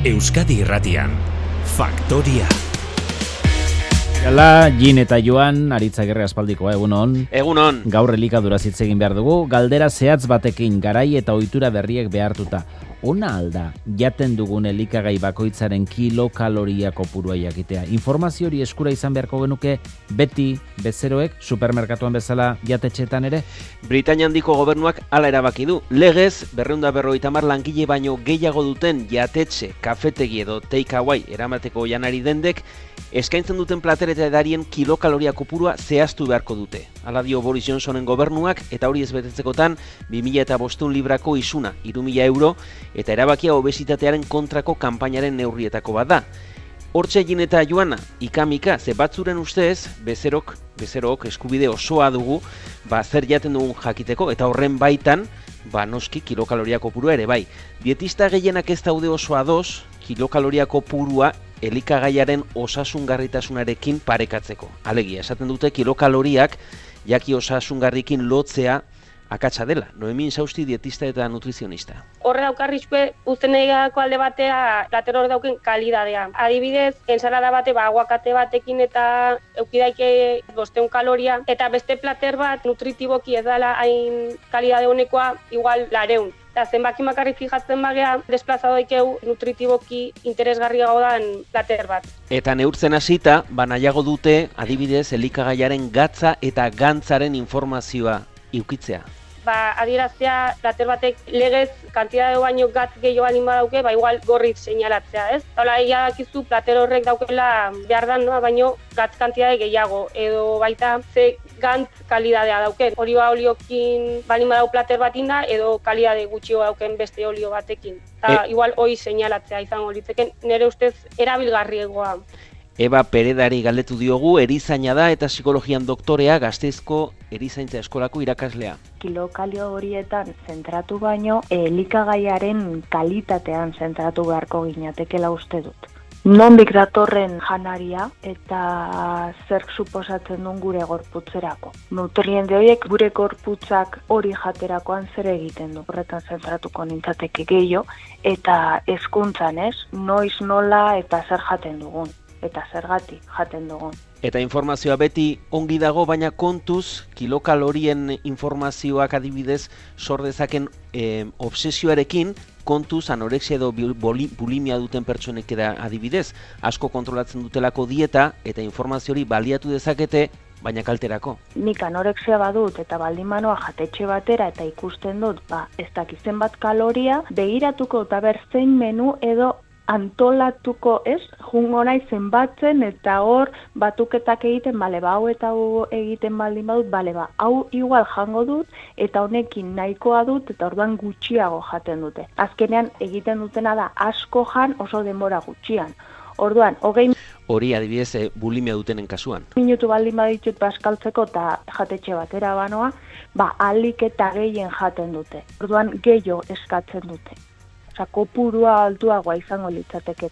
Euskadi Irratian, Faktoria. Gala, Jin eta Joan, Aritzagirre aspaldikoa, egunon. Egunon. Gaur elikaduraz hitz egin behar dugu, galdera zehatz batekin garai eta ohitura berriek behartuta. Ona alda, jaten dugun elikagai bakoitzaren kilokaloria kopurua jakitea. Informazio hori eskura izan beharko genuke beti bezeroek, supermerkatuan bezala jatetxeetan ere? Britainia handiko gobernuak hala erabaki du. Legez, 250 langile baino gehiago duten jatetxe, kafetegi edo take-away eramateko janari dendek, eskaintzen duten plater eta edarien kilokaloria kopurua zehaztu beharko dute. Hala dio Boris Johnsonen gobernuak, eta hori ez betetzekotan 2.500 librako isuna, 3.000 euro, eta erabakia obesitatearen kontrako kanpainaren neurrietako bat da. Hortxe Jin eta Joana, ika-mika, ze batzuren ustez, bezerok eskubide osoa dugu, zer jaten dugun jakiteko, eta horren baitan, noski kilokaloria kopurua ere bai. Dietista gehienak ez daude oso ados, kilokaloria kopurua elikagaiaren osasungarritasunarekin parekatzeko. Alegia, esaten dute kilokaloriak jaki osasungarrikin lotzea akatsa dela. Noemin Sausti, dietista eta nutrizionista. Horre daukarrizue uztenegako alde batea plater hor dauken kalidadea. Adibidez, ensalada bate, aguakate batekin eta eukidaike 500 kaloria, eta beste plater bat nutritiboki ez dela hain kalidade honekoa, igual 200. Eta zenbaki makarri fijatzen bagea, desplazado daikeu nutritiboki interesgarria gaudan plater bat. Eta neurtzen hasita, nahiago dute, adibidez, elikagaiaren gatza eta gantzaren informazioa iukitzea. Adieraztea plater batek legez kantidade baino gatz gehiago balin badauke, igual gorriz seinalatzea, ez? Hala, egia dakizu plater horrek daukela behar dan, baino gatz kantidade gehiago, edo baita ze gantz kalidadea dauken. Olioa oliokin balin badau plater bat inda, edo kalidade gutxio dauken beste olio batekin. Eta igual hori seinalatzea izango litzeken, nire ustez erabilgarriegoa. Eba Peredari galdetu diogu, erizaina da eta psikologian doktorea, Gasteizko erizaintza eskolako irakaslea. Kilokalio horietan zentratu baino, elikagaiaren kalitatean zentratu beharko ginatekela uste dut. Nondik datorren janaria eta zer suposatzen duen gure gorputzerako. Nutriente horiek gure gorputzak hori jaterakoan zer egiten du. Horretan zentratuko nintzateke gehiago eta hezkuntzan ez, noiz nola eta zer jaten dugun. Eta zergatik jaten dugun. Eta informazioa beti ongi dago, baina kontuz, kilokalorien informazioak adibidez sor dezaken obsesioarekin, kontuz anorexia edo bulimia duten pertsonek da adibidez, asko kontrolatzen dutelako dieta eta informazio hori baliatu dezakete, baina kalterako. Nik anorexia badut eta baldin manoa jatetxe batera eta ikusten dut, ez dakizen bat kaloria, begiratuko eta berzein menu edo antolatuko ez, jungo nahi zenbatzen eta hor batuketak egiten, hau eta hau egiten baldin badut, hau igual jango dut eta honekin nahikoa dut eta orduan gutxiago jaten dute. Azkenean egiten dutena da asko jan oso denbora gutxian. Orduan, hori adibidez bulimia dutenen kasuan. Minutu baldin baditut baskaltzeko eta jatetxe batera banoa, ahalik eta gehien jaten dute. Orduan gehiago eskatzen dute. Kopurua altuagoa izango litzateke.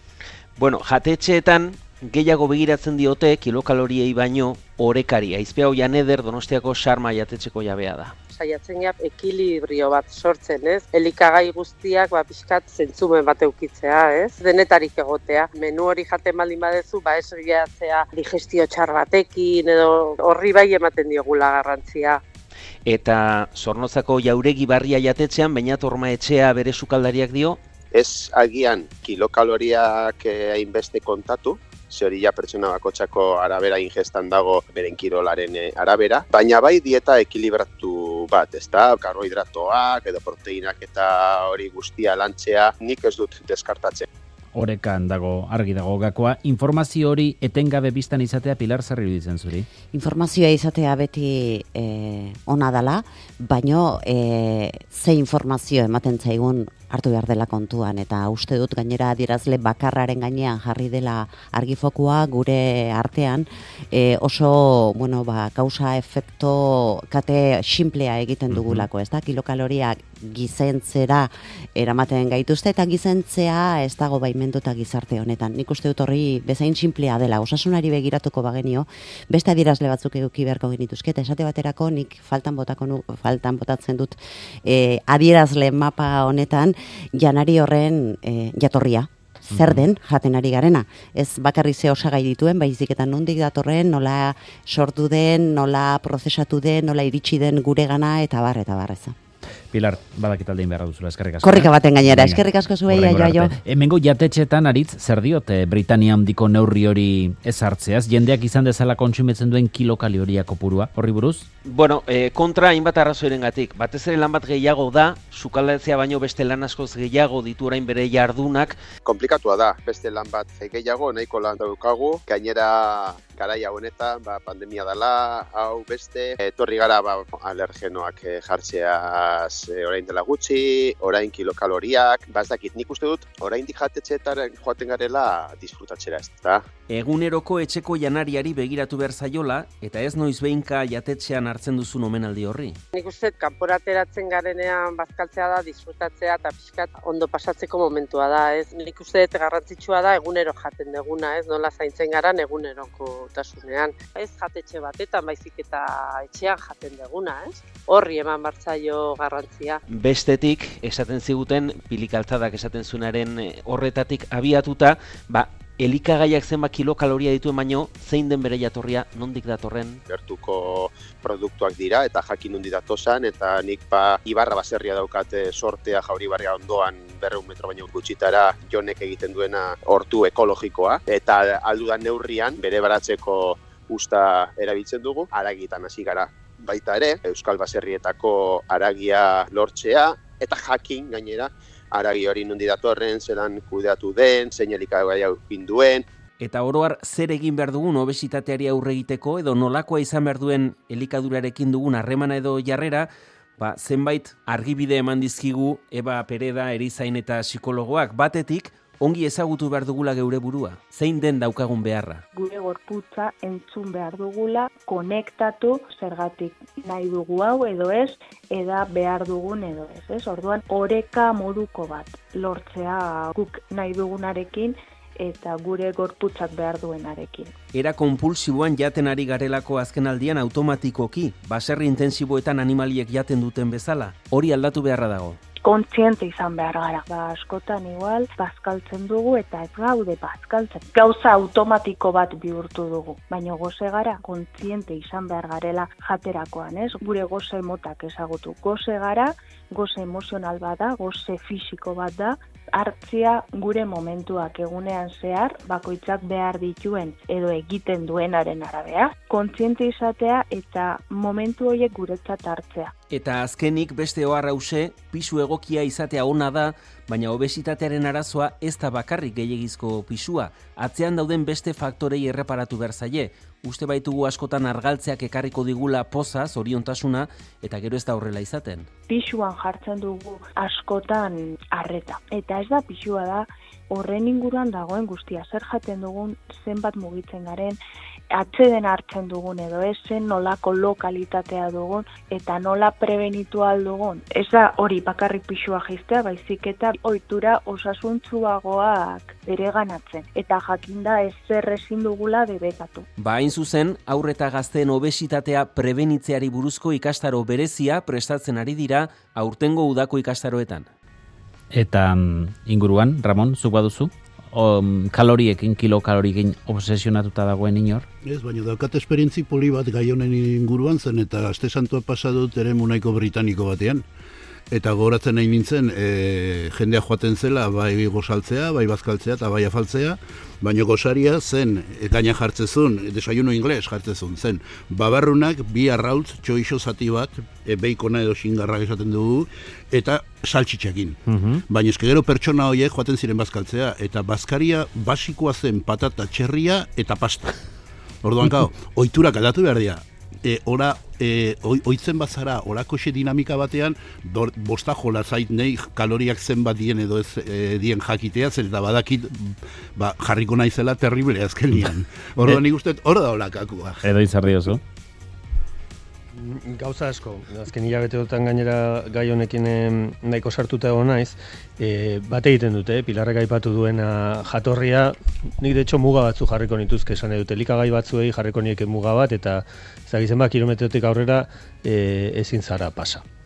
Jatetxeetan gehiago begiratzen diote kilokaloriei baino orekari. Aizpea Oian Eder Donostiako Sarma jatetxeko jabea da. Saiatzen ekilibrio bat sortzen, ez? Elikagai guztiak pixkat zentzumen bat eukitzea, ez? Denetarik egotea. Menu hori jaten baldin badezu, ez gehatzea digestio txar batekin edo horri bai ematen diogula garrantzia. Eta Zornotzako Jauregi Barria jatetxean, Beñat Ormaetxea bere sukaldariak dio? Ez agian kilokaloriak hainbeste kontatu, ze hori pertsona bakoitzako arabera ingestan dago beren kirolaren arabera, baina bai dieta ekilibratu bat, ezta? Karbohidratoak edo proteinak eta hori guztia lantzea nik ez dut deskartatzen. Orekan dago, argi dago gakoa. Informazio hori etengabe biztan izatea, Pilar, zer iruditzen zuri? Informazioa izatea beti ona dela, baino ze informazio ematen zaigun hartu behar dela kontuan, eta uste dut gainera adierazle bakarraren gainean jarri dela argifokua gure artean, oso, kausa efekto kate simplea egiten dugulako, ez da? Kilokaloriak gizentzera eramaten gaituzte, eta gizentzea ez dago baimenduta gizarte honetan. Nik uste dut horri bezain simplea dela, osasunari begiratuko bagenio, beste adierazle batzuk eduki beharko genituzke, eta esate baterako nik faltan botatzen dut adierazle mapa honetan janari horren jatorria. zer den jaten ari garena. Ez bakarrik ze osagai dituen, baizik eta nondik datorren, nola sortu den, nola prozesatu den, nola iritsi den guregana eta bar ez. Pilar, badakit aldein beharra duzula, eskerrik asko. Korrika baten gainera, eskerrik asko zuei, aio. Hemengo jatetxetan aritz, zer diot, Britania handiko neurri hori ez hartzeaz, jendeak izan dezala kontsumitzen duen kilokaloria kopurua, horri buruz? Bueno, kontra hainbat arrazoirengatik. Batez ere lan bat gehiago da, sukaldatzea baino beste lan askoz gehiago ditu orain bere jardunak. Komplikatua da, beste lan bat gehiago, nahiko lan daukagu, gainera garaia honetan, pandemia dela, hau beste, etorri gara alergenoak jartzeaz orain dela gutxi, orain kilokaloriak, ez dakit, nik uste dut, oraindik jatetxeetara joaten garela disfrutatzera ez da. Eguneroko etxeko janariari begiratu behar zaiola, eta ez noiz behinka jatetxean hartzen duzun omenaldi horri. Nik uste, kanporateratzen garenean bazkaltzea da, disfrutatzea eta pixkat ondo pasatzeko momentua da, ez? Nik uste garrantzitsua da egunero jaten deguna, ez? Nola zaintzen garan eguneroko tasunean. Ez jatetxe batetan, baizik eta etxean jaten deguna, ez? Horri eman bartzaio garrantzia. Bestetik, esaten ziguten, pilikaltzadak esaten zuenaren horretatik abiatuta, elikagaiak zenbat kilokaloria dituen baino, zein den bere jatorria, nondik datorren? Gertuko produktuak dira eta jakin nondi datosan, eta nik Ibarra baserria daukate sortea Jauribarria ondoan 200 metro baino gutxitara Jonek egiten duena hortu ekologikoa, eta aldudan neurrian bere baratzeko usta erabiltzen dugu, haragitan hasi gara. Baita ere, Euskal Baserrietako haragia lortzea, eta jakin gainera, haragi hori nondi datorren, zelan kudeatu den, zein elikagaia duen. Eta oro har, zer egin behar dugun obesitateari aurre egiteko, edo nolakoa izan behar duen elikadurarekin dugun harremana edo jarrera, zenbait argibide eman dizkigu Eba Pereda, erizain eta psikologoak. Batetik, ongi ezagutu behar dugula geure burua. Zein den daukagun beharra? Gure gorputza entzun behar dugula, konektatu zergatik nahi dugu hau edo ez, eda behar dugun edo ez. Orduan, oreka moduko bat lortzea guk nahi dugunarekin eta gure gorputzak behar duenarekin. Era konpulsiboan jaten ari garelako azken aldian automatikoki, baserri intensiboetan animaliek jaten duten bezala. Hori aldatu beharra dago. Kontziente izan behar gara. Askotan igual, bazkaltzen dugu eta ez gaude bazkaltzen. Gauza automatiko bat bihurtu dugu. Baina goze gara, kontziente izan behar garela jaterakoan, ez? Gure goze motak ezagutu. Goze gara, goze emozional bat da, goze fisiko bat da, hartzia gure momentuak egunean zehar, bakoitzak behar dituen edo egiten duenaren arabea, kontziente izatea eta momentu horiek guretzat hartzea. Eta azkenik beste ohar hause, pisu egokia izatea ona da, baina obesitatearen arazoa ez da bakarrik gehiegizko pisua. Atzean dauden beste faktorei erreparatu behar zaie. Uste baitugu askotan argaltzeak ekarriko digula poza, zoriontasuna, eta gero ez da horrela izaten. Pisuan jartzen dugu askotan arreta. Eta ez da pisua da, horren inguruan dagoen guztia. Zer jaten dugun, zenbat mugitzen garen, atzeden hartzen dugun edo ez, nolako lokalitatea dugun, eta nola prebenitu aldugun. Ez da hori bakarrik pisua jaiztea, baizik eta ohitura osasuntsuagoak bereganatzen. Eta jakinda ez zer ezin dugula debekatu. Hain zuzen, haur eta gazteen obesitatea prebenitzeari buruzko ikastaro berezia prestatzen ari dira aurtengo udako ikastaroetan. Eta inguruan, Ramon, zuk baduzu? Kaloriekin, kilokaloriekin obsesionatuta dagoen inor? Ez, baina daukat esperientzi poli bat gai honen inguruan zen, eta aste santua pasadut ere munaiko britaniko batean. Eta goratzen nahi nintzen, jendea joaten zela, bai gozaltzea, bai bazkaltzea eta bai afaltzea, baina gozaria zen, gaina jartzezun, desayuno ingles jartzezun, zen, babarrunak, bi arrautz, txoixo zati bat, beikona edo xingarrak esaten dugu, eta saltxitxekin. Baina eske gero pertsona horiek joaten ziren bazkaltzea, eta bazkaria basikoa zen patata txerria eta pasta. Orduan, ohiturak aldatu behar dira. Oitzen bazara olakoxe dinamika batean, bosta jola zait nahi kaloriak zenbat dien edo ez dien jakitea, zer eta badakit jarriko naizela terrible azkenian. Orduan nik uste hor da olakakua. Edo izarri oso? Gauza asko, azken hilabeteotan gainera gai honekin nahiko sartuta egon naiz, bat egiten dute, Pilarrek aipatu duena jatorria, nik de hecho muga batzu jarriko nituzke esan dut, elikagai batzuei jarriko nieke muga bat, eta zagizen kilometrotik aurrera ezin zara pasa.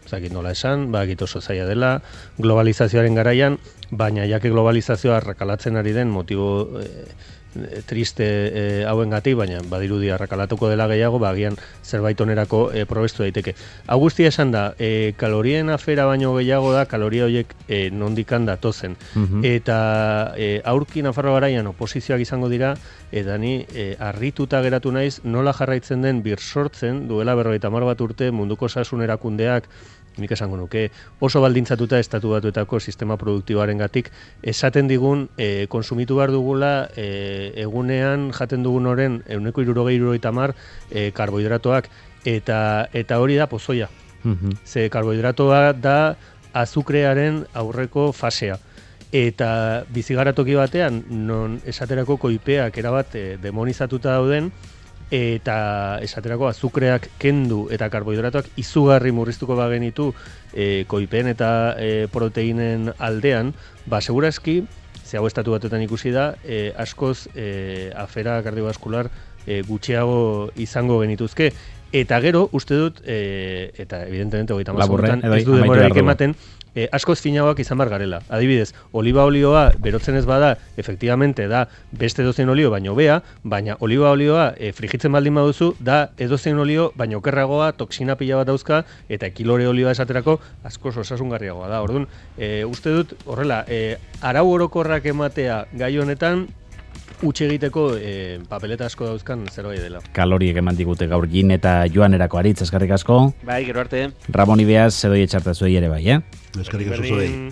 zakit nola esan, bakit oso zaila dela, globalizazioaren garaian, baina jake globalizazioa arrakalatzen ari den motibo triste hauengatik, baina badirudi arrakalatuko dela gehiago, agian zerbait onerako probestu daiteke. Hau guztia esan da, kalorien afera baino gehiago da, kaloria horiek nondikan datozen. Eta aurki Nafarro garaian oposizioak izango dira, eta ni harrituta geratu naiz, nola jarraitzen den birsortzen, duela 50 bat urte munduko osasun erakundeak, nik esango nuke, oso baldintzatuta estatu batuetako sistema produktiboarengatik esaten digun konsumitu behar dugula egunean jaten dugun oren 160-170 karbohidratoak eta hori da pozoia. Ze karbohidratoa da azukrearen aurreko fasea. Eta bizigaratoki batean, non esaterako koipeak erabat demonizatuta dauden, eta esaterako azukreak kendu eta karbohidratoak izugarri murriztuko bagenitu koipen eta proteinen aldean, segurazki, ze hau estatu batetan ikusi da, askoz afera kardiovaskular gutxiago izango genituzke. Eta gero, uste dut, eta evidentemente 30 urtean ez du demorarik ematen, askoz finagoak izan bar garela. Adibidez, oliba olioa berotzen ez bada, efektivamente da beste edozein olio baino bea, baina oliba olioa frigitzen baldin baduzu, da edozein olio baino okerragoa, toksina pila bat dauzka, eta kilore olioa esaterako askoz osasungarriagoa da. Orduan, uste dut, horrela, arau orokorrak ematea gai honetan, utxe egiteko papeleta asko dauzkan zerbait dela. Kaloriek eman digute gaur Gin eta Joanerako Aritz, eskerrik asko. Bai, gero arte. Ramon Ibeaz, Zedoi Etxarta zuei ere bai, Eskerrik asko zuei.